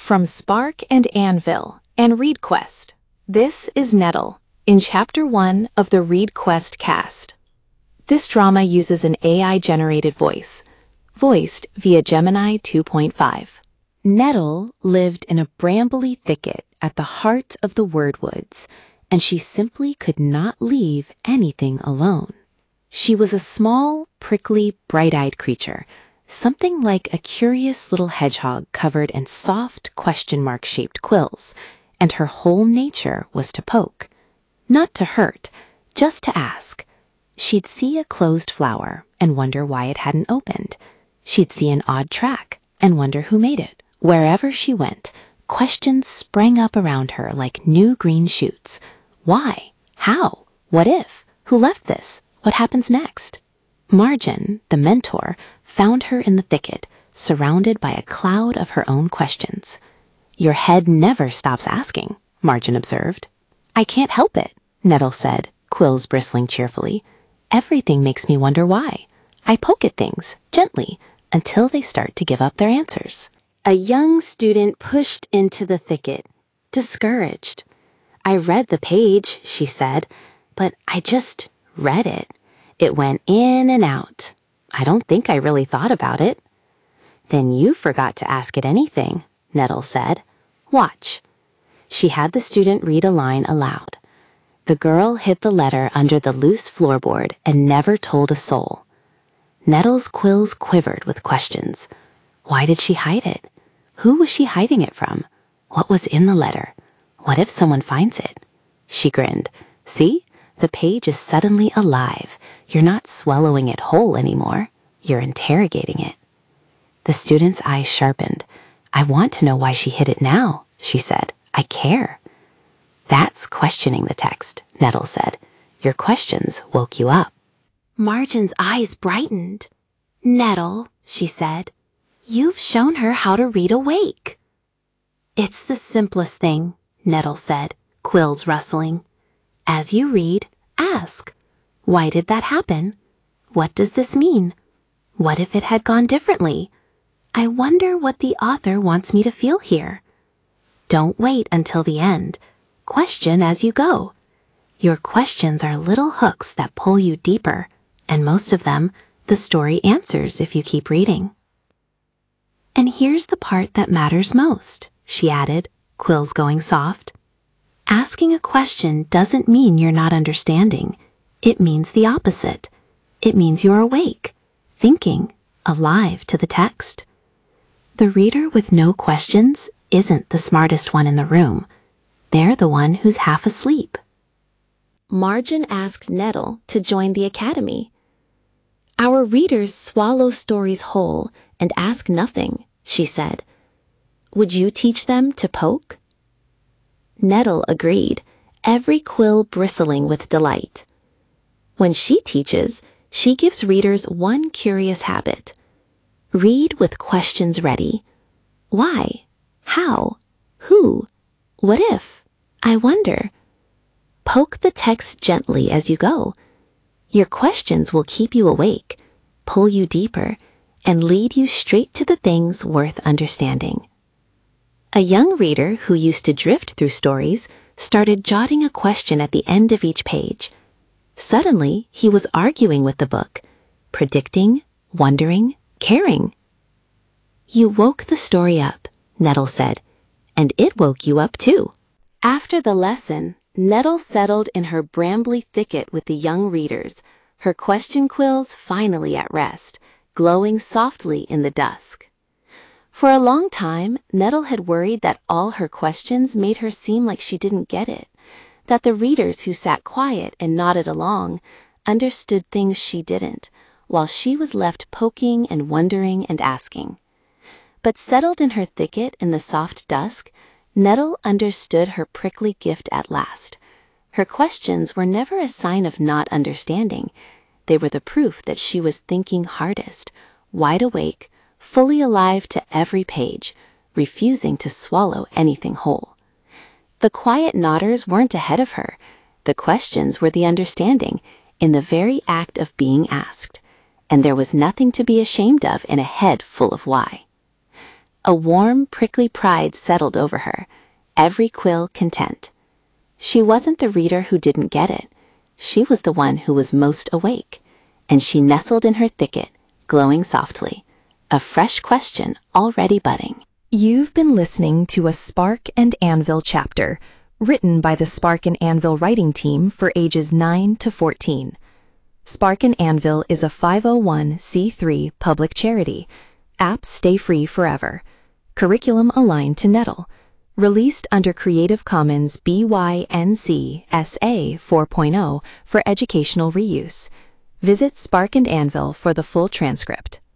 From Spark and Anvil and ReadQuest, this is Nettle, in Chapter 1 of the ReadQuest cast. This drama uses an AI-generated voice, voiced via Gemini 2.5. Nettle lived in a brambly thicket at the heart of the Wordwoods, and she simply could not leave anything alone. She was a small, prickly, bright-eyed creature, something like a curious little hedgehog covered in soft question-mark-shaped quills, and her whole nature was to poke. Not to hurt, just to ask. She'd see a closed flower and wonder why it hadn't opened. She'd see an odd track and wonder who made it. Wherever she went, questions sprang up around her like new green shoots. Why? How? What if? Who left this? What happens next? Margin, the mentor, found her in the thicket, surrounded by a cloud of her own questions. "Your head never stops asking," Margin observed. "I can't help it," Nettle said, quills bristling cheerfully. "Everything makes me wonder why. I poke at things, gently, until they start to give up their answers." A young student pushed into the thicket, discouraged. "I read the page," she said, "but I just read it. It went in and out. I don't think I really thought about it." "Then you forgot to ask it anything," Nettle said. "Watch." She had the student read a line aloud. "The girl hid the letter under the loose floorboard and never told a soul." Nettle's quills quivered with questions. Why did she hide it? Who was she hiding it from? What was in the letter? What if someone finds it? She grinned. "See? The page is suddenly alive. You're not swallowing it whole anymore. You're interrogating it." The student's eyes sharpened. "I want to know why she hid it now," she said. "I care." "That's questioning the text," Nettle said. "Your questions woke you up." Margin's eyes brightened. "Nettle," she said, "you've shown her how to read awake." "It's the simplest thing," Nettle said, quills rustling. "As you read, ask. Why did that happen? What does this mean? What if it had gone differently? I wonder what the author wants me to feel here." Don't wait until the end. Question as you go. Your questions are little hooks that pull you deeper, and most of them, the story answers if you keep reading. "And here's the part that matters most," she added, quills going soft. "Asking a question doesn't mean you're not understanding. It means the opposite. It means you're awake, thinking, alive to the text." The reader with no questions isn't the smartest one in the room. They're the one who's half asleep. Margin asked Nettle to join the academy. "Our readers swallow stories whole and ask nothing," she said. "Would you teach them to poke?" Nettle agreed, every quill bristling with delight. When she teaches, she gives readers one curious habit. Read with questions ready. Why? How? Who? What if? I wonder. Poke the text gently as you go. Your questions will keep you awake, pull you deeper, and lead you straight to the things worth understanding. A young reader who used to drift through stories started jotting a question at the end of each page. Suddenly, he was arguing with the book, predicting, wondering, caring. "You woke the story up," Nettle said, "and it woke you up too." After the lesson, Nettle settled in her brambly thicket with the young readers, her question quills finally at rest, glowing softly in the dusk. For a long time, Nettle had worried that all her questions made her seem like she didn't get it, that the readers who sat quiet and nodded along understood things she didn't, while she was left poking and wondering and asking. But settled in her thicket in the soft dusk, Nettle understood her prickly gift at last. Her questions were never a sign of not understanding. They were the proof that she was thinking hardest, wide awake, fully alive to every page, refusing to swallow anything whole. The quiet nodders weren't ahead of her. The questions were the understanding, in the very act of being asked. And there was nothing to be ashamed of in a head full of why. A warm, prickly pride settled over her, every quill content. She wasn't the reader who didn't get it. She was the one who was most awake, and she nestled in her thicket, glowing softly, a fresh question already budding. You've been listening to a Spark and Anvil chapter, written by the Spark and Anvil writing team for ages 9 to 14. Spark and Anvil is a 501c3 public charity. Apps stay free forever. Curriculum aligned to Nettle. Released under Creative Commons BY-NC SA 4.0 for educational reuse. Visit Spark and Anvil for the full transcript.